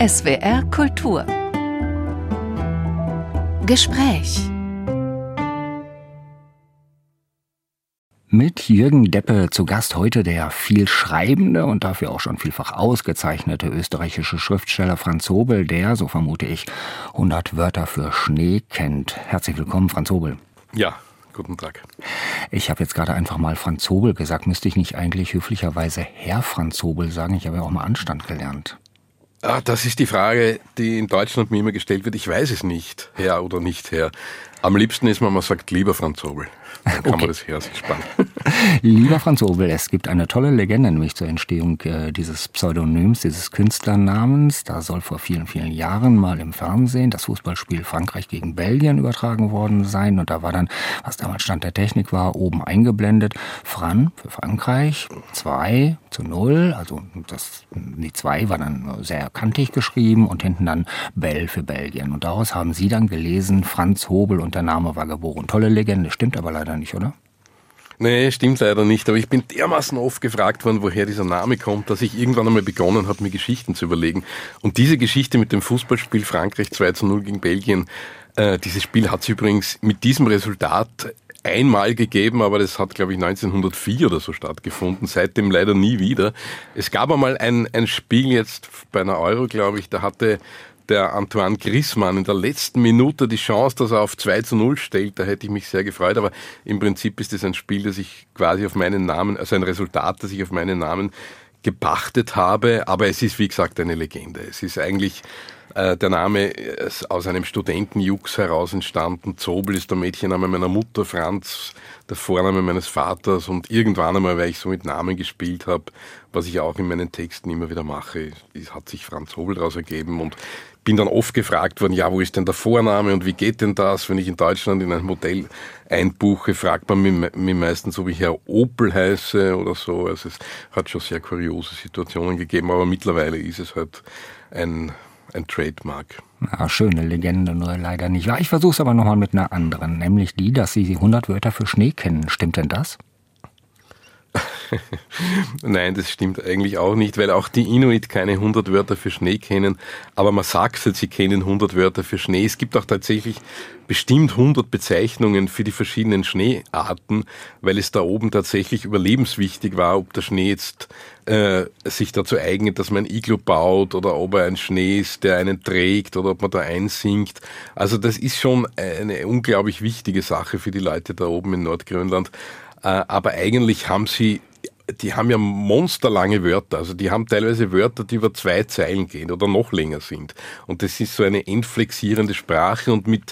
SWR Kultur Gespräch Mit Jürgen Deppe zu Gast heute der viel schreibende und dafür auch schon vielfach ausgezeichnete österreichische Schriftsteller Franz Hobel, der, so vermute ich, 100 Wörter für Schnee kennt. Herzlich willkommen, Franz Hobel. Ja, guten Tag. Ich habe jetzt gerade einfach mal Franz Hobel gesagt. Müsste ich nicht eigentlich höflicherweise Herr Franz Hobel sagen? Ich habe ja auch mal Anstand gelernt. Das ist die Frage, die in Deutschland mir immer gestellt wird. Ich weiß es nicht, Herr oder nicht Herr. Am liebsten ist man sagt, lieber Franz Hobel. Dann kann man das Herr sich sparen. Lieber Franz Hobel, es gibt eine tolle Legende, nämlich zur Entstehung dieses Pseudonyms, dieses Künstlernamens. Da soll vor vielen, vielen Jahren mal im Fernsehen das Fußballspiel Frankreich gegen Belgien übertragen worden sein. Und da war dann, was damals Stand der Technik war, oben eingeblendet, Fran für Frankreich, 2:0. Also die 2 war dann sehr kantig geschrieben und hinten dann Bell für Belgien. Und daraus haben Sie dann gelesen, Franz Hobel und der Name war geboren. Tolle Legende, stimmt aber leider nicht, oder? Nee, stimmt leider nicht. Aber ich bin dermaßen oft gefragt worden, woher dieser Name kommt, dass ich irgendwann einmal begonnen habe, mir Geschichten zu überlegen. Und diese Geschichte mit dem Fußballspiel Frankreich 2:0 gegen Belgien, dieses Spiel hat es übrigens mit diesem Resultat einmal gegeben, aber das hat, glaube ich, 1904 oder so stattgefunden, seitdem leider nie wieder. Es gab einmal ein Spiel jetzt bei einer Euro, glaube ich, da hatte der Antoine Griezmann in der letzten Minute die Chance, dass er auf 2:0 stellt. Da hätte ich mich sehr gefreut, aber im Prinzip ist es ein Spiel, das ich quasi auf meinen Namen, also ein Resultat, das ich auf meinen Namen gepachtet habe, aber es ist, wie gesagt, eine Legende. Es ist eigentlich der Name ist aus einem Studentenjux heraus entstanden. Zobel ist der Mädchenname meiner Mutter, Franz der Vorname meines Vaters, und irgendwann einmal, weil ich so mit Namen gespielt habe, was ich auch in meinen Texten immer wieder mache, hat sich Franz Hobel daraus ergeben, und bin dann oft gefragt worden, ja, wo ist denn der Vorname und wie geht denn das? Wenn ich in Deutschland in ein Hotel einbuche, fragt man mich meistens, ob ich Herr Opel heiße oder so. Also es hat schon sehr kuriose Situationen gegeben, aber mittlerweile ist es halt ein Trademark. Ja, schöne Legende, nur leider nicht wahr. Ich versuche es aber nochmal mit einer anderen, nämlich die, dass Sie 100 Wörter für Schnee kennen. Stimmt denn das? Nein, das stimmt eigentlich auch nicht, weil auch die Inuit keine 100 Wörter für Schnee kennen. Aber man sagt halt, sie kennen 100 Wörter für Schnee. Es gibt auch tatsächlich bestimmt 100 Bezeichnungen für die verschiedenen Schneearten, weil es da oben tatsächlich überlebenswichtig war, ob der Schnee jetzt sich dazu eignet, dass man ein Iglu baut, oder ob er ein Schnee ist, der einen trägt, oder ob man da einsinkt. Also das ist schon eine unglaublich wichtige Sache für die Leute da oben in Nordgrönland. Aber eigentlich die haben ja monsterlange Wörter. Also die haben teilweise Wörter, die über 2 Zeilen gehen oder noch länger sind. Und das ist so eine entflexierende Sprache, und mit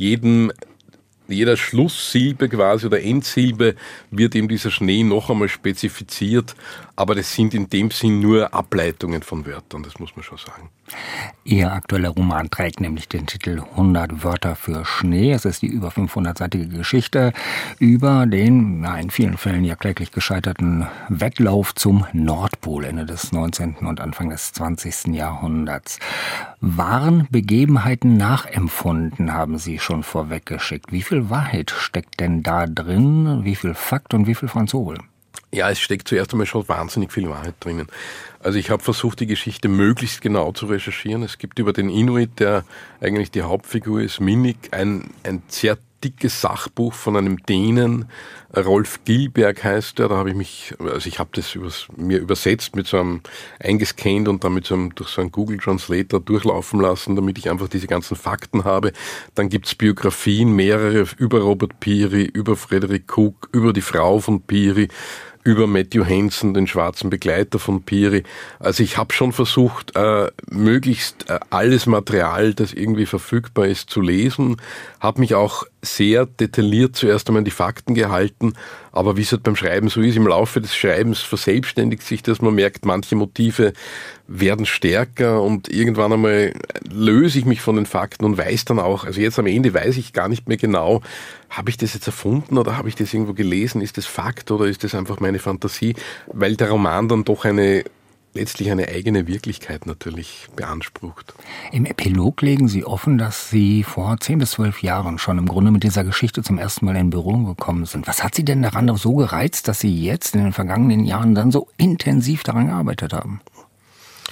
jeder Schlusssilbe quasi oder Endsilbe wird eben dieser Schnee noch einmal spezifiziert. Aber das sind in dem Sinn nur Ableitungen von Wörtern, das muss man schon sagen. Ihr aktueller Roman trägt nämlich den Titel 100 Wörter für Schnee. Es ist die über 500-seitige Geschichte über den, in vielen Fällen ja kläglich gescheiterten Wettlauf zum Nordpol Ende des 19. und Anfang des 20. Jahrhunderts. Wahren Begebenheiten nachempfunden, haben Sie schon vorweggeschickt. Wie viel Wahrheit steckt denn da drin? Wie viel Fakt und wie viel Franz Hobel? Ja, es steckt zuerst einmal schon wahnsinnig viel Wahrheit drinnen. Also ich habe versucht, die Geschichte möglichst genau zu recherchieren. Es gibt über den Inuit, der eigentlich die Hauptfigur ist, Minnik, ein sehr dickes Sachbuch von einem Dänen, Rolf Gilberg heißt der. Da habe ich habe das mir übersetzt, mit so einem eingescannt und dann durch so einen Google Translator durchlaufen lassen, damit ich einfach diese ganzen Fakten habe. Dann gibt's Biografien, mehrere, über Robert Peary, über Frederick Cook, über die Frau von Peary, über Matthew Hansen, den schwarzen Begleiter von Peary. Also ich habe schon versucht, möglichst alles Material, das irgendwie verfügbar ist, zu lesen. Habe mich auch sehr detailliert zuerst einmal an die Fakten gehalten. Aber wie es halt beim Schreiben so ist, im Laufe des Schreibens verselbstständigt sich das. Man merkt, manche Motive werden stärker, und irgendwann einmal löse ich mich von den Fakten und weiß dann auch, also jetzt am Ende weiß ich gar nicht mehr genau, habe ich das jetzt erfunden oder habe ich das irgendwo gelesen? Ist das Fakt oder ist das einfach meine Fantasie? Weil der Roman dann doch letztlich eine eigene Wirklichkeit natürlich beansprucht. Im Epilog legen Sie offen, dass Sie vor 10 bis 12 Jahren schon im Grunde mit dieser Geschichte zum ersten Mal in Berührung gekommen sind. Was hat Sie denn daran so gereizt, dass Sie jetzt in den vergangenen Jahren dann so intensiv daran gearbeitet haben?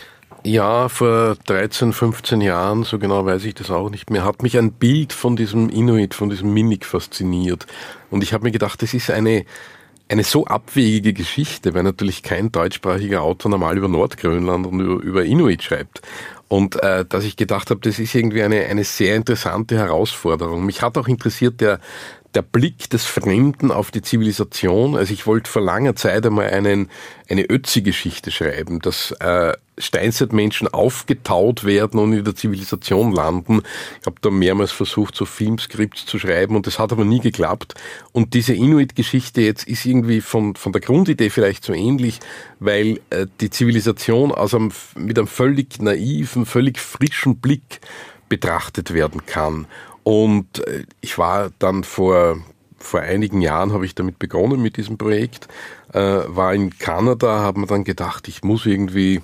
Ja, vor 13, 15 Jahren, so genau weiß ich das auch nicht mehr, hat mich ein Bild von diesem Inuit, von diesem Minik fasziniert. Und ich habe mir gedacht, das ist eine so abwegige Geschichte, weil natürlich kein deutschsprachiger Autor normal über Nordgrönland und über Inuit schreibt. Und dass ich gedacht habe, das ist irgendwie eine sehr interessante Herausforderung. Mich hat auch interessiert der Blick des Fremden auf die Zivilisation. Also ich wollte vor langer Zeit einmal eine Ötzi-Geschichte schreiben, dass Steinzeitmenschen aufgetaut werden und in der Zivilisation landen. Ich habe da mehrmals versucht, so Filmskripts zu schreiben und das hat aber nie geklappt. Und diese Inuit-Geschichte jetzt ist irgendwie von der Grundidee vielleicht so ähnlich, weil die Zivilisation mit einem völlig naiven, völlig frischen Blick betrachtet werden kann. Und ich war dann vor einigen Jahren, habe ich damit begonnen mit diesem Projekt, war in Kanada, habe mir dann gedacht, ich muss irgendwie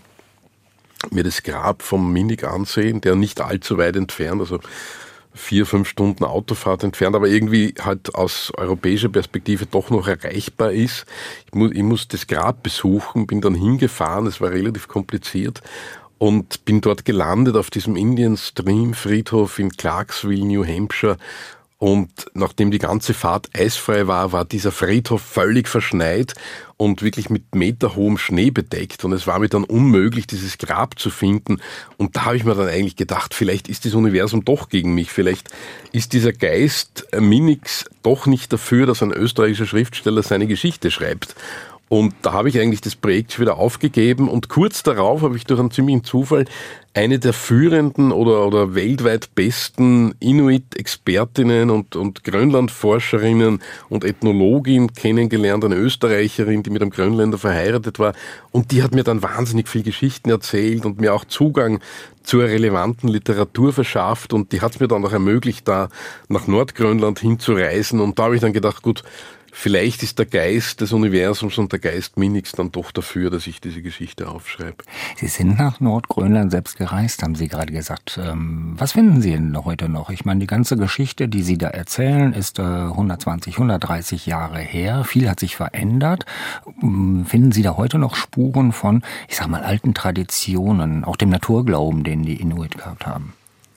mir das Grab vom Minik ansehen, der nicht allzu weit entfernt, also 4-5 Stunden Autofahrt entfernt, aber irgendwie halt aus europäischer Perspektive doch noch erreichbar ist. Ich muss das Grab besuchen, bin dann hingefahren, es war relativ kompliziert. Und bin dort gelandet auf diesem Indian Stream Friedhof in Clarksville, New Hampshire. Und nachdem die ganze Fahrt eisfrei war, war dieser Friedhof völlig verschneit und wirklich mit meterhohem Schnee bedeckt. Und es war mir dann unmöglich, dieses Grab zu finden. Und da habe ich mir dann eigentlich gedacht, vielleicht ist das Universum doch gegen mich. Vielleicht ist dieser Geist Miniks doch nicht dafür, dass ein österreichischer Schriftsteller seine Geschichte schreibt. Und da habe ich eigentlich das Projekt wieder aufgegeben und kurz darauf habe ich durch einen ziemlichen Zufall eine der führenden oder weltweit besten Inuit-Expertinnen und Grönland-Forscherinnen und Ethnologin kennengelernt, eine Österreicherin, die mit einem Grönländer verheiratet war. Und die hat mir dann wahnsinnig viel Geschichten erzählt und mir auch Zugang zur relevanten Literatur verschafft. Und die hat es mir dann auch ermöglicht, da nach Nordgrönland hinzureisen. Und da habe ich dann gedacht, gut, vielleicht ist der Geist des Universums und der Geist Miniks dann doch dafür, dass ich diese Geschichte aufschreibe. Sie sind nach Nordgrönland selbst gereist, haben Sie gerade gesagt. Was finden Sie denn heute noch? Ich meine, die ganze Geschichte, die Sie da erzählen, ist 120, 130 Jahre her. Viel hat sich verändert. Finden Sie da heute noch Spuren von, ich sag mal, alten Traditionen, auch dem Naturglauben, den die Inuit gehabt haben?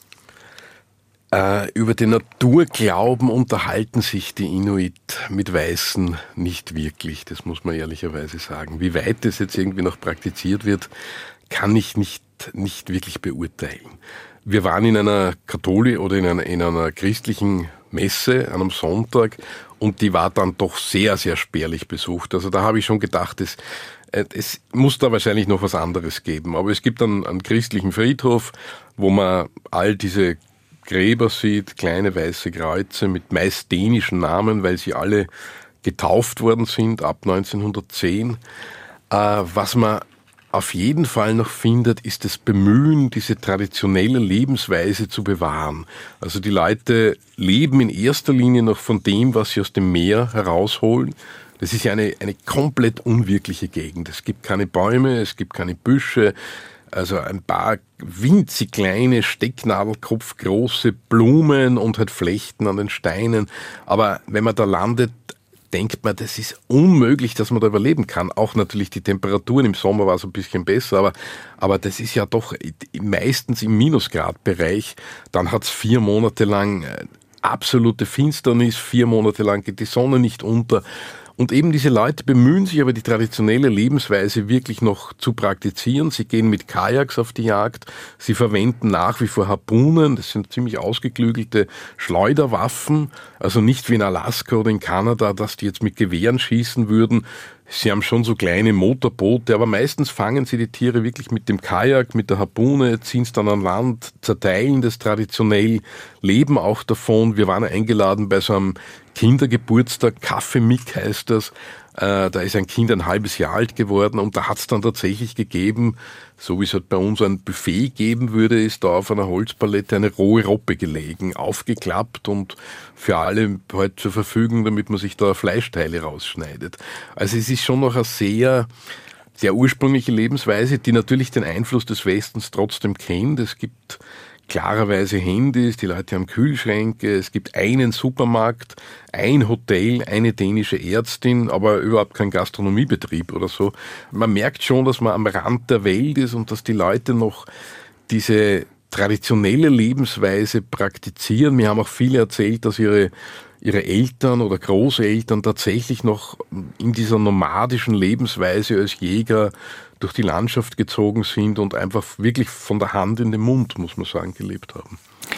Über den Naturglauben unterhalten sich die Inuit mit Weißen nicht wirklich, das muss man ehrlicherweise sagen. Wie weit das jetzt irgendwie noch praktiziert wird, kann ich nicht wirklich beurteilen. Wir waren in einer in einer christlichen Messe an einem Sonntag und die war dann doch sehr, sehr spärlich besucht. Also da habe ich schon gedacht, es muss da wahrscheinlich noch was anderes geben. Aber es gibt einen christlichen Friedhof, wo man all diese Gräber sieht, kleine weiße Kreuze mit meist dänischen Namen, weil sie alle getauft worden sind ab 1910. Was man auf jeden Fall noch findet, ist das Bemühen, diese traditionelle Lebensweise zu bewahren. Also die Leute leben in erster Linie noch von dem, was sie aus dem Meer herausholen. Das ist ja eine komplett unwirkliche Gegend. Es gibt keine Bäume, es gibt keine Büsche, also ein paar winzig kleine, stecknadelkopfgroße Blumen und halt Flechten an den Steinen. Aber wenn man da landet, denkt man, das ist unmöglich, dass man da überleben kann. Auch natürlich die Temperaturen im Sommer war so ein bisschen besser, aber das ist ja doch meistens im Minusgradbereich. Dann hat's 4 Monate lang absolute Finsternis, 4 Monate lang geht die Sonne nicht unter. Und eben diese Leute bemühen sich aber, die traditionelle Lebensweise wirklich noch zu praktizieren. Sie gehen mit Kajaks auf die Jagd. Sie verwenden nach wie vor Harpunen. Das sind ziemlich ausgeklügelte Schleuderwaffen. Also nicht wie in Alaska oder in Kanada, dass die jetzt mit Gewehren schießen würden. Sie haben schon so kleine Motorboote, aber meistens fangen sie die Tiere wirklich mit dem Kajak, mit der Harpune, ziehen es dann an Land, zerteilen das traditionell, leben auch davon. Wir waren eingeladen bei so einem Kindergeburtstag, Kaffee-Mick heißt das. Da ist ein Kind ein halbes Jahr alt geworden und da hat es dann tatsächlich gegeben, so wie es halt bei uns ein Buffet geben würde, ist da auf einer Holzpalette eine rohe Robbe gelegen, aufgeklappt und für alle halt zur Verfügung, damit man sich da Fleischteile rausschneidet. Also es ist schon noch eine sehr, sehr ursprüngliche Lebensweise, die natürlich den Einfluss des Westens trotzdem kennt. Es gibt klarerweise Handys, die Leute haben Kühlschränke, es gibt einen Supermarkt, ein Hotel, eine dänische Ärztin, aber überhaupt kein Gastronomiebetrieb oder so. Man merkt schon, dass man am Rand der Welt ist und dass die Leute noch diese traditionelle Lebensweise praktizieren. Mir haben auch viele erzählt, dass ihre Eltern oder Großeltern tatsächlich noch in dieser nomadischen Lebensweise als Jäger durch die Landschaft gezogen sind und einfach wirklich von der Hand in den Mund, muss man sagen, gelebt haben.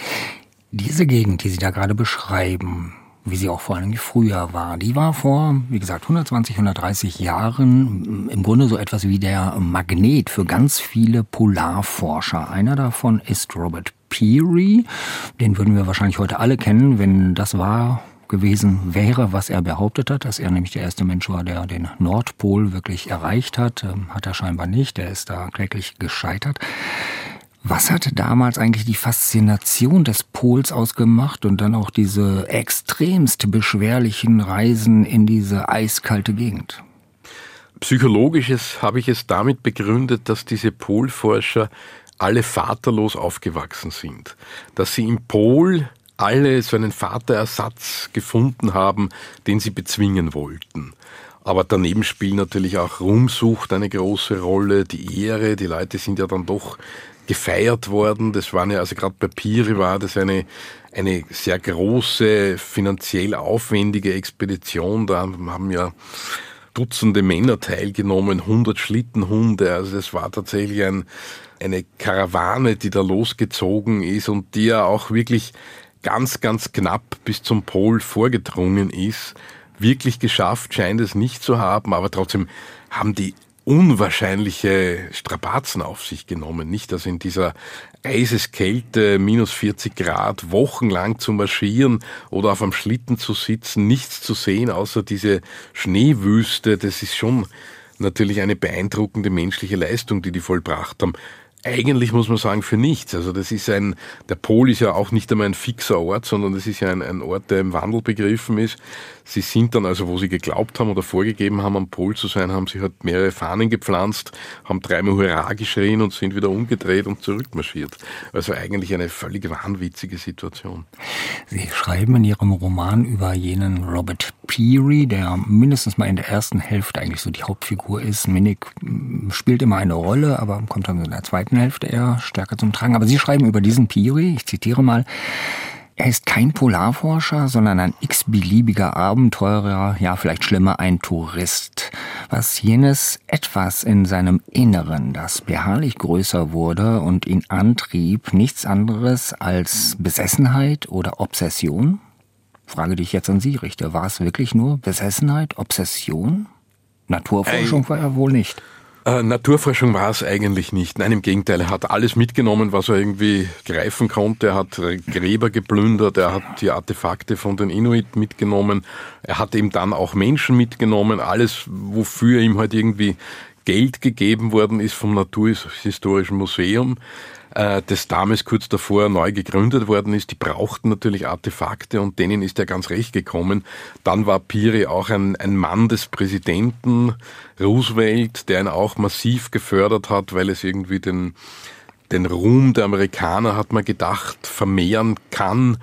Diese Gegend, die Sie da gerade beschreiben, wie sie auch vor allem früher war, die war vor, wie gesagt, 120, 130 Jahren im Grunde so etwas wie der Magnet für ganz viele Polarforscher. Einer davon ist Robert Peary. Den würden wir wahrscheinlich heute alle kennen, wenn das gewesen wäre, was er behauptet hat, dass er nämlich der erste Mensch war, der den Nordpol wirklich erreicht hat. Hat er scheinbar nicht, er ist da kläglich gescheitert. Was hatte damals eigentlich die Faszination des Pols ausgemacht und dann auch diese extremst beschwerlichen Reisen in diese eiskalte Gegend? Psychologisches habe ich es damit begründet, dass diese Polforscher alle vaterlos aufgewachsen sind. Dass sie im Pol alle so einen Vaterersatz gefunden haben, den sie bezwingen wollten. Aber daneben spielt natürlich auch Ruhmsucht eine große Rolle, die Ehre. Die Leute sind ja dann doch gefeiert worden. Das waren ja, also gerade bei Peary war das eine sehr große, finanziell aufwendige Expedition. Da haben ja Dutzende Männer teilgenommen, 100 Schlittenhunde. Also es war tatsächlich eine Karawane, die da losgezogen ist und die ja auch wirklich ganz, ganz knapp bis zum Pol vorgedrungen ist. Wirklich geschafft scheint es nicht zu haben, aber trotzdem haben die unwahrscheinliche Strapazen auf sich genommen. Nicht, dass in dieser Eiseskälte, minus 40 Grad, wochenlang zu marschieren oder auf einem Schlitten zu sitzen, nichts zu sehen, außer diese Schneewüste. Das ist schon natürlich eine beeindruckende menschliche Leistung, die vollbracht haben. Eigentlich muss man sagen, für nichts. Also das ist der Pol ist ja auch nicht einmal ein fixer Ort, sondern das ist ja ein Ort, der im Wandel begriffen ist. Sie sind dann also, wo sie geglaubt haben oder vorgegeben haben, am Pol zu sein, haben sie halt mehrere Fahnen gepflanzt, haben dreimal Hurra geschrien und sind wieder umgedreht und zurückmarschiert. Also eigentlich eine völlig wahnwitzige Situation. Sie schreiben in Ihrem Roman über jenen Robert Peary, der mindestens mal in der ersten Hälfte eigentlich so die Hauptfigur ist. Minik spielt immer eine Rolle, aber kommt dann in der zweiten Hälfte eher stärker zum Tragen. Aber Sie schreiben über diesen Peary, ich zitiere mal, er ist kein Polarforscher, sondern ein x-beliebiger Abenteurer, ja vielleicht schlimmer, ein Tourist. Was jenes Etwas in seinem Inneren, das beharrlich größer wurde und ihn antrieb, nichts anderes als Besessenheit oder Obsession? Frage, die ich jetzt an Sie richte. War es wirklich nur Besessenheit, Obsession? Naturforschung war er wohl nicht. Naturforschung war es eigentlich nicht. Nein, im Gegenteil, er hat alles mitgenommen, was er irgendwie greifen konnte. Er hat Gräber geplündert, er hat die Artefakte von den Inuit mitgenommen. Er hat eben dann auch Menschen mitgenommen. Alles, wofür ihm halt irgendwie Geld gegeben worden ist vom Naturhistorischen Museum, das damals kurz davor neu gegründet worden ist. Die brauchten natürlich Artefakte und denen ist er ganz recht gekommen. Dann war Peary auch ein Mann des Präsidenten Roosevelt, der ihn auch massiv gefördert hat, weil es irgendwie den Ruhm der Amerikaner, hat man gedacht, vermehren kann.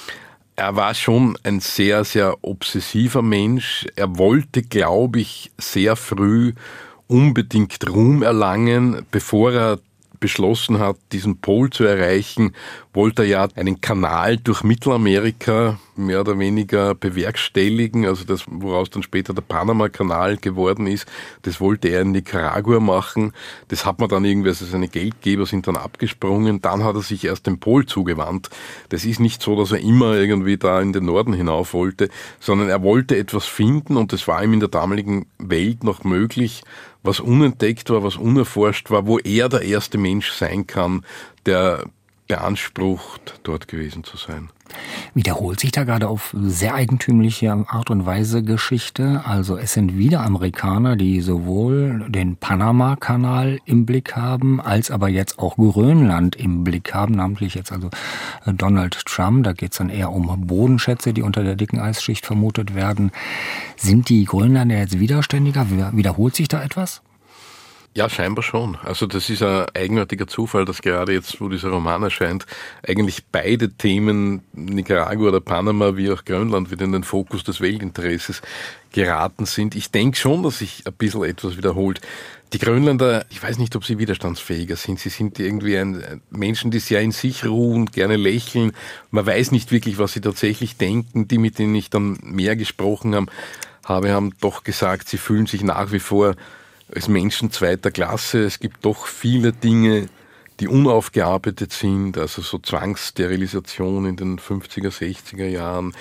Er war schon ein sehr, sehr obsessiver Mensch. Er wollte, glaube ich, sehr früh unbedingt Ruhm erlangen, bevor er beschlossen hat, diesen Pol zu erreichen, wollte er ja einen Kanal durch Mittelamerika mehr oder weniger bewerkstelligen, also das, woraus dann später der Panama-Kanal geworden ist, das wollte er in Nicaragua machen, das hat man dann irgendwie, also seine Geldgeber sind dann abgesprungen, dann hat er sich erst dem Pol zugewandt. Das ist nicht so, dass er immer irgendwie da in den Norden hinauf wollte, sondern er wollte etwas finden und das war ihm in der damaligen Welt noch möglich, was unentdeckt war, was unerforscht war, wo er der erste Mensch sein kann, der beansprucht, dort gewesen zu sein. Wiederholt sich da gerade auf sehr eigentümliche Art und Weise Geschichte. Also es sind wieder Amerikaner, die sowohl den Panama-Kanal im Blick haben, als aber jetzt auch Grönland im Blick haben, namentlich jetzt also Donald Trump. Da geht es dann eher um Bodenschätze, die unter der dicken Eisschicht vermutet werden. Sind die Grönländer jetzt widerständiger? Wiederholt sich da etwas? Ja, scheinbar schon. Also das ist ein eigenartiger Zufall, dass gerade jetzt, wo dieser Roman erscheint, eigentlich beide Themen, Nicaragua oder Panama wie auch Grönland, wieder in den Fokus des Weltinteresses geraten sind. Ich denke schon, dass sich ein bisschen etwas wiederholt. Die Grönländer, ich weiß nicht, ob sie widerstandsfähiger sind. Sie sind irgendwie Menschen, die sehr in sich ruhen, gerne lächeln. Man weiß nicht wirklich, was sie tatsächlich denken. Die, mit denen ich dann mehr gesprochen habe, haben doch gesagt, sie fühlen sich nach wie vor als Menschen zweiter Klasse. Es gibt doch viele Dinge, die unaufgearbeitet sind, also so Zwangssterilisation in den 50er, 60er Jahren,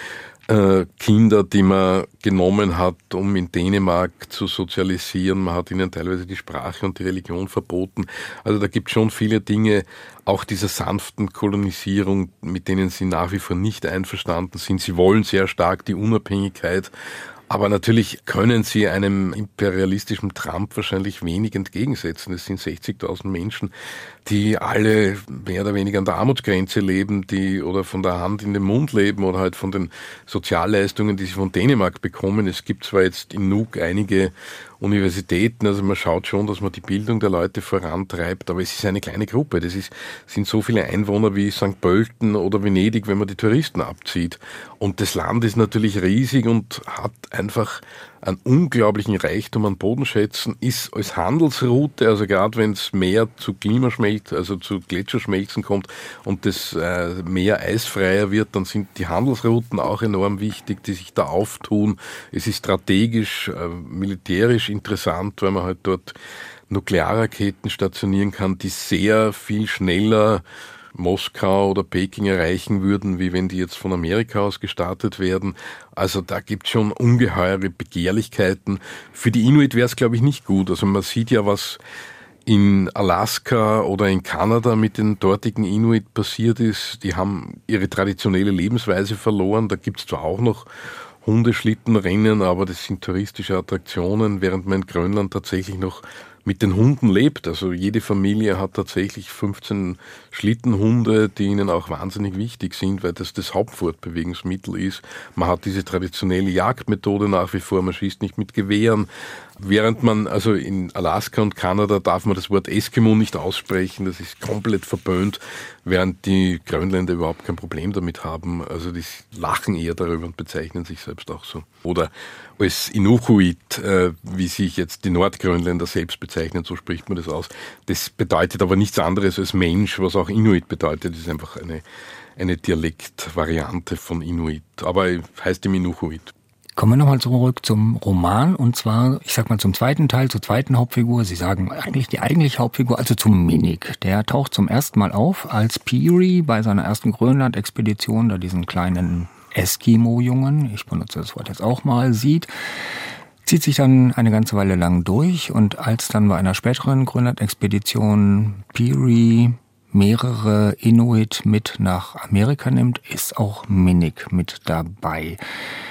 Kinder, die man genommen hat, um in Dänemark zu sozialisieren. Man hat ihnen teilweise die Sprache und die Religion verboten. Also da gibt es schon viele Dinge, auch dieser sanften Kolonisierung, mit denen sie nach wie vor nicht einverstanden sind. Sie wollen sehr stark die Unabhängigkeit. Aber natürlich können sie einem imperialistischen Trump wahrscheinlich wenig entgegensetzen. Es sind 60.000 Menschen, die alle mehr oder weniger an der Armutsgrenze leben, die oder von der Hand in den Mund leben oder halt von den Sozialleistungen, die sie von Dänemark bekommen. Es gibt zwar jetzt in Nuuk einige Universitäten, also man schaut schon, dass man die Bildung der Leute vorantreibt, aber es ist eine kleine Gruppe. Sind so viele Einwohner wie St. Pölten oder Venedig, wenn man die Touristen abzieht. Und das Land ist natürlich riesig und hat einfach einen unglaublichen Reichtum an Bodenschätzen, ist als Handelsroute, also gerade wenn es Meer zu Klimaschmelzen, also zu Gletscherschmelzen kommt und das Meer eisfreier wird, dann sind die Handelsrouten auch enorm wichtig, die sich da auftun. Es ist strategisch, militärisch interessant, weil man halt dort Nuklearraketen stationieren kann, die sehr viel schneller Moskau oder Peking erreichen würden, wie wenn die jetzt von Amerika aus gestartet werden. Also da gibt es schon ungeheure Begehrlichkeiten. Für die Inuit wäre es, glaube ich, nicht gut. Also man sieht ja, was in Alaska oder in Kanada mit den dortigen Inuit passiert ist. Die haben ihre traditionelle Lebensweise verloren. Da gibt es zwar auch noch Hundeschlittenrennen, aber das sind touristische Attraktionen, während man in Grönland tatsächlich noch mit den Hunden lebt. Also jede Familie hat tatsächlich 15 Schlittenhunde, die ihnen auch wahnsinnig wichtig sind, weil das Hauptfortbewegungsmittel ist. Man hat diese traditionelle Jagdmethode nach wie vor, man schießt nicht mit Gewehren. Während man, also in Alaska und Kanada darf man das Wort Eskimo nicht aussprechen, das ist komplett verböhnt, während die Grönländer überhaupt kein Problem damit haben. Also die lachen eher darüber und bezeichnen sich selbst auch so. Oder als Inukuit, wie sich jetzt die Nordgrönländer selbst bezeichnen, so spricht man das aus. Das bedeutet aber nichts anderes als Mensch, was auch Inuit bedeutet. Das ist einfach eine Dialektvariante von Inuit, aber heißt im Inukuit. Kommen wir nochmal zurück zum Roman und zwar, ich sag mal zum zweiten Teil, zur zweiten Hauptfigur. Sie sagen eigentlich die eigentliche Hauptfigur, also zum Minik. Der taucht zum ersten Mal auf, als Peary bei seiner ersten Grönland-Expedition da diesen kleinen Eskimo-Jungen, ich benutze das Wort jetzt auch mal, sieht, zieht sich dann eine ganze Weile lang durch und als dann bei einer späteren Grönland-Expedition Peary mehrere Inuit mit nach Amerika nimmt, ist auch Minik mit dabei.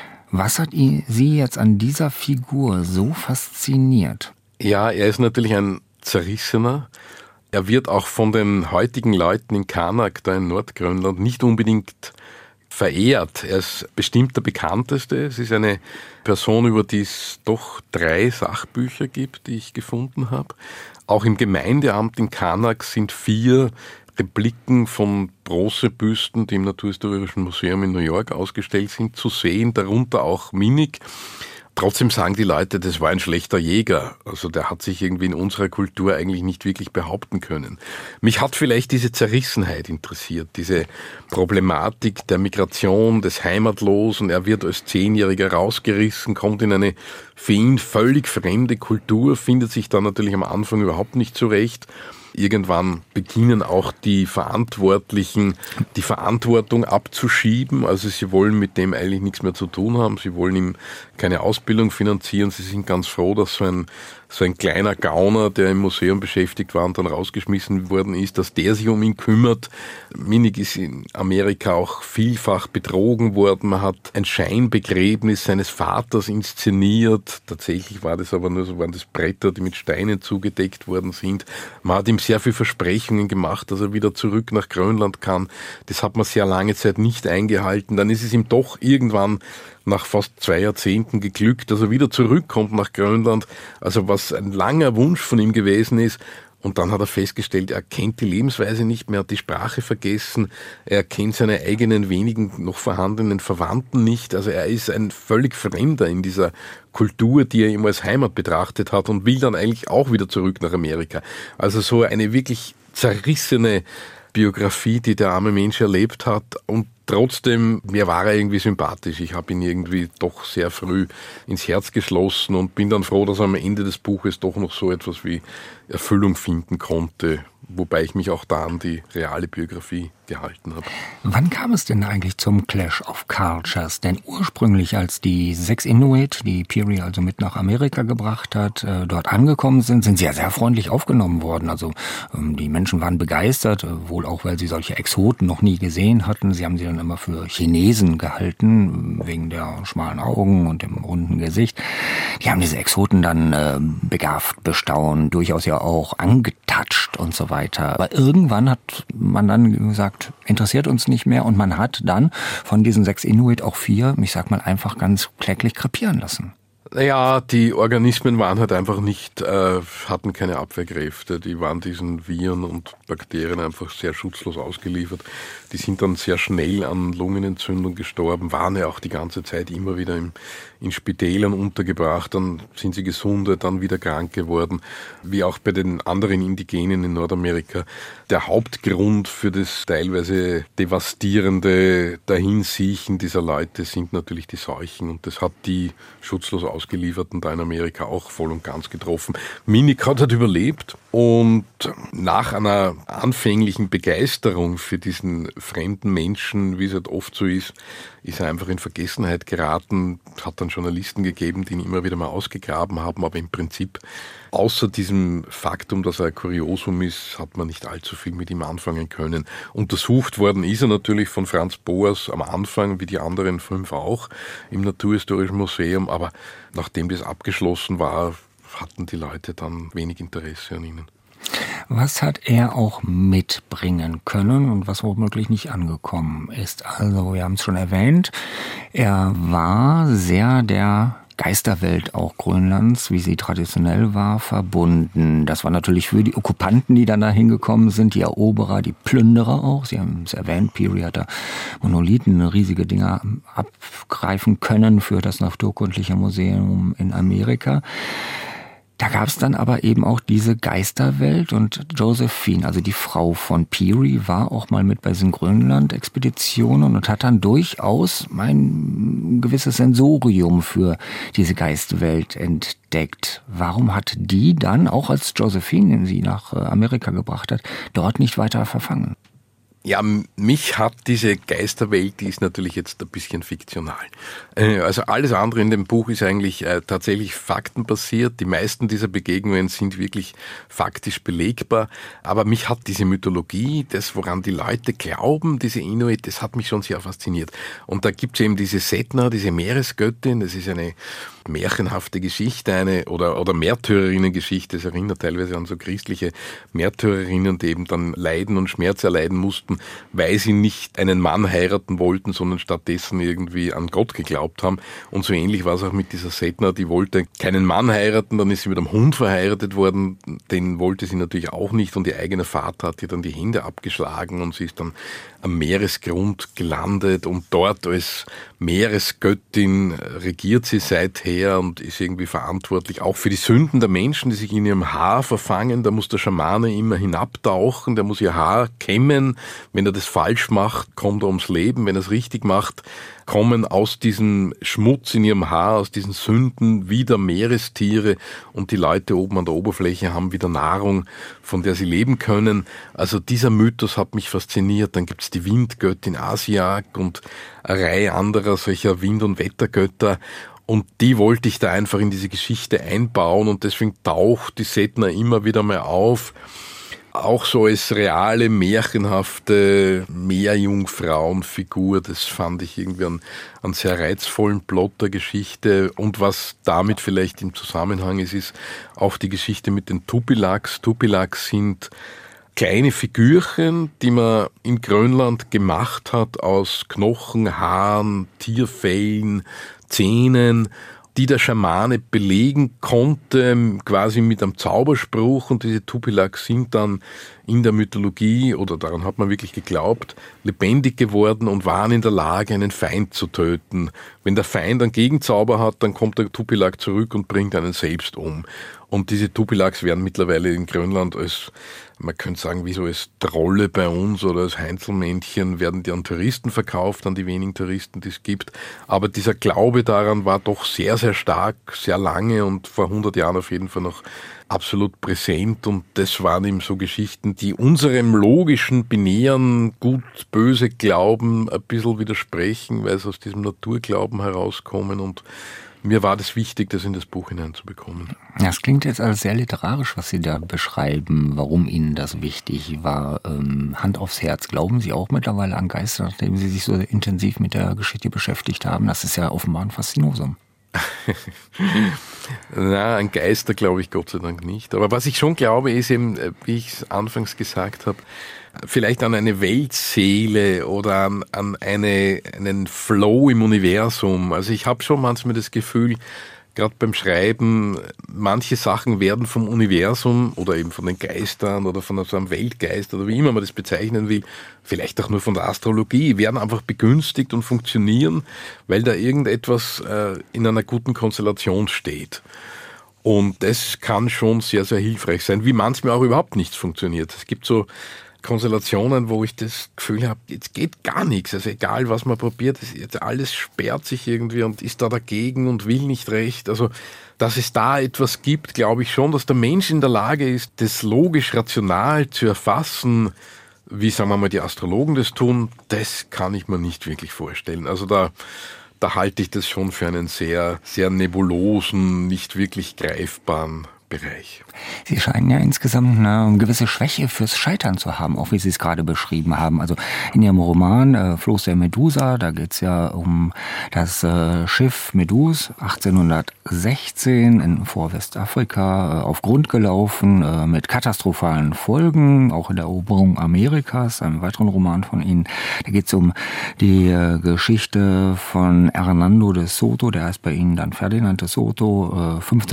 Was hat Sie jetzt an dieser Figur so fasziniert? Ja, er ist natürlich ein Zerrissener. Er wird auch von den heutigen Leuten in Qaanaaq, da in Nordgrönland, nicht unbedingt verehrt. Er ist bestimmt der bekannteste. Es ist eine Person, über die es doch 3 Sachbücher gibt, die ich gefunden habe. Auch im Gemeindeamt in Qaanaaq sind 4 Repliken von Bronzebüsten, die im Naturhistorischen Museum in New York ausgestellt sind, zu sehen, darunter auch Minik. Trotzdem sagen die Leute, das war ein schlechter Jäger. Also der hat sich irgendwie in unserer Kultur eigentlich nicht wirklich behaupten können. Mich hat vielleicht diese Zerrissenheit interessiert, diese Problematik der Migration, des Heimatlosen. Er wird als 10-Jähriger rausgerissen, kommt in eine für ihn völlig fremde Kultur, findet sich dann natürlich am Anfang überhaupt nicht zurecht. Irgendwann beginnen auch die Verantwortlichen, die Verantwortung abzuschieben. Also sie wollen mit dem eigentlich nichts mehr zu tun haben. Sie wollen ihm keine Ausbildung finanzieren. Sie sind ganz froh, dass so ein kleiner Gauner, der im Museum beschäftigt war und dann rausgeschmissen worden ist, dass der sich um ihn kümmert. Minik ist in Amerika auch vielfach betrogen worden. Man hat ein Scheinbegräbnis seines Vaters inszeniert. Tatsächlich war das aber nur so, waren das Bretter, die mit Steinen zugedeckt worden sind. Man hat ihm ihm sehr viel Versprechungen gemacht, dass er wieder zurück nach Grönland kann. Das hat man sehr lange Zeit nicht eingehalten. Dann ist es ihm doch irgendwann nach fast 2 Jahrzehnten geglückt, dass er wieder zurückkommt nach Grönland. Also was ein langer Wunsch von ihm gewesen ist. Und dann hat er festgestellt, er kennt die Lebensweise nicht mehr, hat die Sprache vergessen, er kennt seine eigenen wenigen noch vorhandenen Verwandten nicht. Also er ist ein völlig Fremder in dieser Kultur, die er immer als Heimat betrachtet hat und will dann eigentlich auch wieder zurück nach Amerika. Also so eine wirklich zerrissene Biografie, die der arme Mensch erlebt hat, und trotzdem, mir war er irgendwie sympathisch. Ich habe ihn irgendwie doch sehr früh ins Herz geschlossen und bin dann froh, dass er am Ende des Buches doch noch so etwas wie Erfüllung finden konnte, wobei ich mich auch da an die reale Biografie gehalten habe. Wann kam es denn eigentlich zum Clash of Cultures? Denn ursprünglich, als die 6 Inuit, die Peary also mit nach Amerika gebracht hat, dort angekommen sind sie ja sehr freundlich aufgenommen worden. Also die Menschen waren begeistert, wohl auch, weil sie solche Exoten noch nie gesehen hatten. Sie haben sie dann immer für Chinesen gehalten, wegen der schmalen Augen und dem runden Gesicht. Die haben diese Exoten dann begabt, bestaunt, durchaus ja auch angetatscht und so weiter. Aber irgendwann hat man dann gesagt, interessiert uns nicht mehr, und man hat dann von diesen 6 Inuit auch 4, ich sag mal, einfach ganz kläglich krepieren lassen. Naja, die Organismen waren halt einfach nicht, hatten keine Abwehrkräfte. Die waren diesen Viren und Bakterien einfach sehr schutzlos ausgeliefert. Die sind dann sehr schnell an Lungenentzündung gestorben, waren ja auch die ganze Zeit immer wieder in Spitälern untergebracht. Dann sind sie gesundet, dann wieder krank geworden, wie auch bei den anderen Indigenen in Nordamerika. Der Hauptgrund für das teilweise devastierende Dahinsiechen dieser Leute sind natürlich die Seuchen, und das hat die schutzlos Ausgelieferten da in Amerika auch voll und ganz getroffen. Minikat hat überlebt, und nach einer anfänglichen Begeisterung für diesen fremden Menschen, wie es halt oft so ist er einfach in Vergessenheit geraten. Es hat dann Journalisten gegeben, die ihn immer wieder mal ausgegraben haben, aber im Prinzip, außer diesem Faktum, dass er ein Kuriosum ist, hat man nicht allzu viel mit ihm anfangen können. Untersucht worden ist er natürlich von Franz Boas am Anfang, wie die anderen 5 auch, im Naturhistorischen Museum, aber nachdem das abgeschlossen war, hatten die Leute dann wenig Interesse an ihnen. Was hat er auch mitbringen können und was womöglich nicht angekommen ist? Also, wir haben es schon erwähnt, er war sehr der Geisterwelt auch Grönlands, wie sie traditionell war, verbunden. Das war natürlich für die Okkupanten, die dann da hingekommen sind, die Eroberer, die Plünderer auch. Sie haben es erwähnt, Peary hat da Monolithen, riesige Dinger abgreifen können für das Naturkundliche Museum in Amerika. Da gab es dann aber eben auch diese Geisterwelt, und Josephine, also die Frau von Peary, war auch mal mit bei diesen Grönland-Expeditionen und hat dann durchaus ein gewisses Sensorium für diese Geistwelt entdeckt. Warum hat die dann, auch als Josephine sie nach Amerika gebracht hat, dort nicht weiter verfangen? Ja, mich hat diese Geisterwelt, die ist natürlich jetzt ein bisschen fiktional. Also alles andere in dem Buch ist eigentlich tatsächlich faktenbasiert. Die meisten dieser Begegnungen sind wirklich faktisch belegbar. Aber mich hat diese Mythologie, das, woran die Leute glauben, diese Inuit, das hat mich schon sehr fasziniert. Und da gibt es eben diese Setna, diese Meeresgöttin, das ist eine märchenhafte Geschichte, oder Märtyrerinnen-Geschichte. Es erinnert teilweise an so christliche Märtyrerinnen, die eben dann leiden und Schmerz erleiden mussten, weil sie nicht einen Mann heiraten wollten, sondern stattdessen irgendwie an Gott geglaubt haben. Und so ähnlich war es auch mit dieser Setna, die wollte keinen Mann heiraten, dann ist sie mit einem Hund verheiratet worden, den wollte sie natürlich auch nicht, und ihr eigener Vater hat ihr dann die Hände abgeschlagen, und sie ist dann am Meeresgrund gelandet, und dort als Meeresgöttin regiert sie seither und ist irgendwie verantwortlich auch für die Sünden der Menschen, die sich in ihrem Haar verfangen. Da muss der Schamane immer hinabtauchen, der muss ihr Haar kämmen. Wenn er das falsch macht, kommt er ums Leben. Wenn er es richtig macht, kommen aus diesem Schmutz in ihrem Haar, aus diesen Sünden wieder Meerestiere, und die Leute oben an der Oberfläche haben wieder Nahrung, von der sie leben können. Also dieser Mythos hat mich fasziniert. Dann gibt's die Windgöttin Asiak und eine Reihe anderer solcher Wind- und Wettergötter. Und die wollte ich da einfach in diese Geschichte einbauen, und deswegen taucht die Setna immer wieder mal auf. auch so als reale, märchenhafte Meerjungfrauenfigur, das fand ich irgendwie einen sehr reizvollen Plot der Geschichte. Und was damit vielleicht im Zusammenhang ist auch die Geschichte mit den Tupilaks. Tupilaks sind kleine Figürchen, die man in Grönland gemacht hat aus Knochen, Haaren, Tierfellen, Zähnen, die der Schamane belegen konnte, quasi mit einem Zauberspruch. Und diese Tupilaks sind dann in der Mythologie, oder daran hat man wirklich geglaubt, lebendig geworden und waren in der Lage, einen Feind zu töten. Wenn der Feind einen Gegenzauber hat, dann kommt der Tupilak zurück und bringt einen selbst um. Und diese Tupilaks werden mittlerweile in Grönland als, man könnte sagen, wie so als Trolle bei uns oder als Heinzelmännchen werden die an Touristen verkauft, an die wenigen Touristen, die es gibt. Aber dieser Glaube daran war doch sehr, sehr stark, sehr lange und vor 100 Jahren auf jeden Fall noch absolut präsent. Und das waren eben so Geschichten, die unserem logischen, binären, gut-böse Glauben ein bisschen widersprechen, weil sie aus diesem Naturglauben herauskommen. Und mir war das wichtig, das in das Buch hineinzubekommen. Das klingt jetzt alles sehr literarisch, was Sie da beschreiben, warum Ihnen das wichtig war. Hand aufs Herz, glauben Sie auch mittlerweile an Geister, nachdem Sie sich so intensiv mit der Geschichte beschäftigt haben? Das ist ja offenbar ein Faszinosum. Na, an Geister glaube ich Gott sei Dank nicht. Aber was ich schon glaube, ist eben, wie ich es anfangs gesagt habe, vielleicht an eine Weltseele oder an einen Flow im Universum. Also ich habe schon manchmal das Gefühl, gerade beim Schreiben, manche Sachen werden vom Universum oder eben von den Geistern oder von so einem Weltgeist oder wie immer man das bezeichnen will, vielleicht auch nur von der Astrologie, werden einfach begünstigt und funktionieren, weil da irgendetwas in einer guten Konstellation steht. Und das kann schon sehr, sehr hilfreich sein, wie manchmal auch überhaupt nichts funktioniert. Es gibt so Konstellationen, wo ich das Gefühl habe, jetzt geht gar nichts. Also egal, was man probiert, jetzt alles sperrt sich irgendwie und ist da dagegen und will nicht recht. Also, dass es da etwas gibt, glaube ich schon, dass der Mensch in der Lage ist, das logisch rational zu erfassen, wie, sagen wir mal, die Astrologen das tun, das kann ich mir nicht wirklich vorstellen. Also da halte ich das schon für einen sehr, sehr nebulosen, nicht wirklich greifbaren Bereich. Sie scheinen ja insgesamt eine gewisse Schwäche fürs Scheitern zu haben, auch wie Sie es gerade beschrieben haben. Also in Ihrem Roman Floß der Medusa, da geht es ja um das Schiff Medus, 1816 in Vorwestafrika auf Grund gelaufen, mit katastrophalen Folgen, auch in der Eroberung Amerikas, einem weiteren Roman von Ihnen. Da geht es um die Geschichte von Hernando de Soto, der heißt bei Ihnen dann Ferdinand de Soto,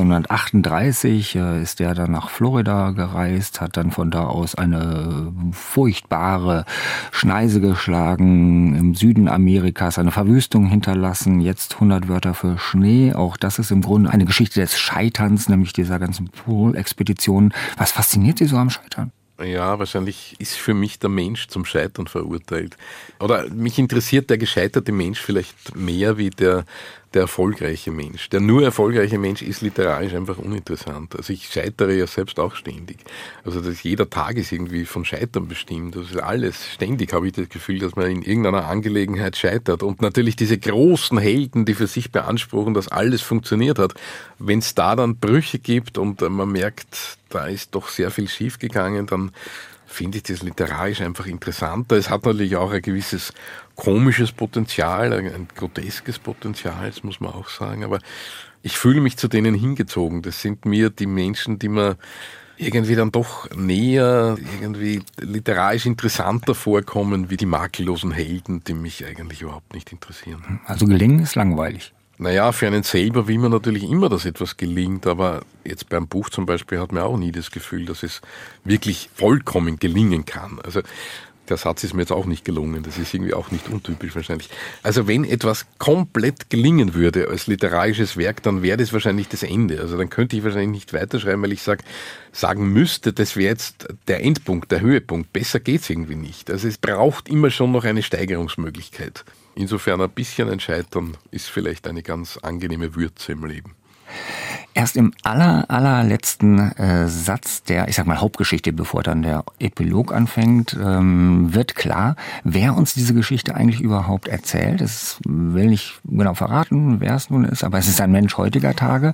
1538 ist der dann nach Florida gereist, hat dann von da aus eine furchtbare Schneise geschlagen, im Süden Amerikas eine Verwüstung hinterlassen, jetzt 100 Wörter für Schnee. Auch das ist im Grunde eine Geschichte des Scheiterns, nämlich dieser ganzen Polexpedition. Was fasziniert Sie so am Scheitern? Ja, wahrscheinlich ist für mich der Mensch zum Scheitern verurteilt. Oder mich interessiert der gescheiterte Mensch vielleicht mehr wie der erfolgreiche Mensch. Der nur erfolgreiche Mensch ist literarisch einfach uninteressant. Also ich scheitere ja selbst auch ständig. Also jeder Tag ist irgendwie von Scheitern bestimmt. Das ist alles. Ständig habe ich das Gefühl, dass man in irgendeiner Angelegenheit scheitert. Und natürlich diese großen Helden, die für sich beanspruchen, dass alles funktioniert hat, wenn es da dann Brüche gibt und man merkt, da ist doch sehr viel schiefgegangen, dann finde ich das literarisch einfach interessanter. Es hat natürlich auch ein gewisses komisches Potenzial, ein groteskes Potenzial, das muss man auch sagen. Aber ich fühle mich zu denen hingezogen. Das sind mir die Menschen, die mir irgendwie dann doch näher, irgendwie literarisch interessanter vorkommen, wie die makellosen Helden, die mich eigentlich überhaupt nicht interessieren. Also gelingen ist langweilig. Naja, für einen selber will man natürlich immer, dass etwas gelingt, aber jetzt beim Buch zum Beispiel hat man auch nie das Gefühl, dass es wirklich vollkommen gelingen kann. Also der Satz ist mir jetzt auch nicht gelungen, das ist irgendwie auch nicht untypisch wahrscheinlich. Also wenn etwas komplett gelingen würde als literarisches Werk, dann wäre das wahrscheinlich das Ende. Also dann könnte ich wahrscheinlich nicht weiterschreiben, weil ich sagen müsste, das wäre jetzt der Endpunkt, der Höhepunkt. Besser geht's irgendwie nicht. Also es braucht immer schon noch eine Steigerungsmöglichkeit. Insofern ein bisschen ein Scheitern ist vielleicht eine ganz angenehme Würze im Leben. Erst im allerletzten Satz der, ich sag mal, Hauptgeschichte, bevor dann der Epilog anfängt, wird klar, wer uns diese Geschichte eigentlich überhaupt erzählt. Es will nicht genau verraten, wer es nun ist, aber es ist ein Mensch heutiger Tage.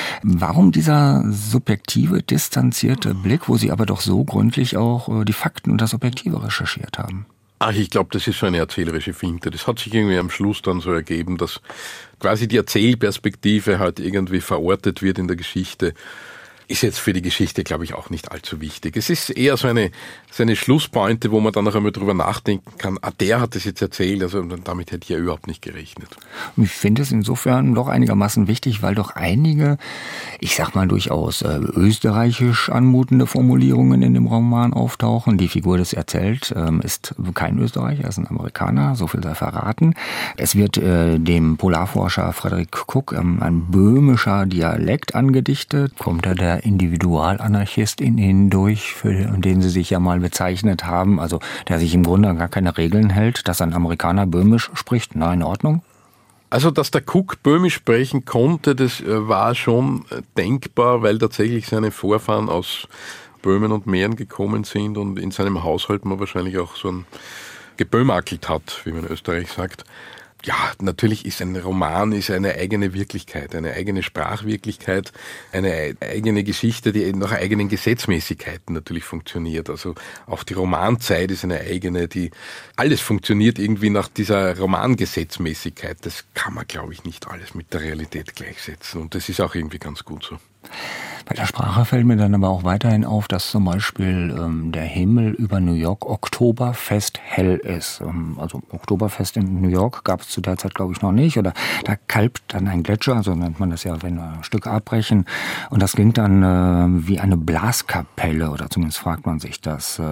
Warum dieser subjektive, distanzierte Blick, wo Sie aber doch so gründlich auch die Fakten und das Objektive recherchiert haben? Ach, ich glaube, das ist so eine erzählerische Finte. Das hat sich irgendwie am Schluss dann so ergeben, dass quasi die Erzählperspektive halt irgendwie verortet wird in der Geschichte. Ist jetzt für die Geschichte, glaube ich, auch nicht allzu wichtig. Es ist eher so eine Schlusspointe, wo man dann noch einmal drüber nachdenken kann, der hat das jetzt erzählt, also damit hätte ich ja überhaupt nicht gerechnet. Ich finde es insofern doch einigermaßen wichtig, weil doch einige, ich sag mal durchaus österreichisch anmutende Formulierungen in dem Roman auftauchen. Die Figur des Erzählt ist kein Österreicher, er ist ein Amerikaner, so viel sei verraten. Es wird dem Polarforscher Frederik Cook ein böhmischer Dialekt angedichtet. Kommt da der Individualanarchist in Ihnen durch, für den Sie sich ja mal bezeichnet haben, also der sich im Grunde an gar keine Regeln hält, dass ein Amerikaner böhmisch spricht? Na, in Ordnung? Also, dass der Cook böhmisch sprechen konnte, das war schon denkbar, weil tatsächlich seine Vorfahren aus Böhmen und Mähren gekommen sind und in seinem Haushalt man wahrscheinlich auch so ein geböhmakelt hat, wie man in Österreich sagt. Ja, natürlich ist ein Roman eine eigene Wirklichkeit, eine eigene Sprachwirklichkeit, eine eigene Geschichte, die nach eigenen Gesetzmäßigkeiten natürlich funktioniert. Also auch die Romanzeit ist eine eigene, alles funktioniert irgendwie nach dieser Romangesetzmäßigkeit. Das kann man, glaube ich, nicht alles mit der Realität gleichsetzen. Und das ist auch irgendwie ganz gut so. Bei der Sprache fällt mir dann aber auch weiterhin auf, dass zum Beispiel der Himmel über New York Oktoberfest hell ist. Also Oktoberfest in New York gab es zu der Zeit, glaube ich, noch nicht. Oder da kalbt dann ein Gletscher, so nennt man das ja, wenn wir Stücke abbrechen. Und das klingt dann wie eine Blaskapelle, oder zumindest fragt man sich das.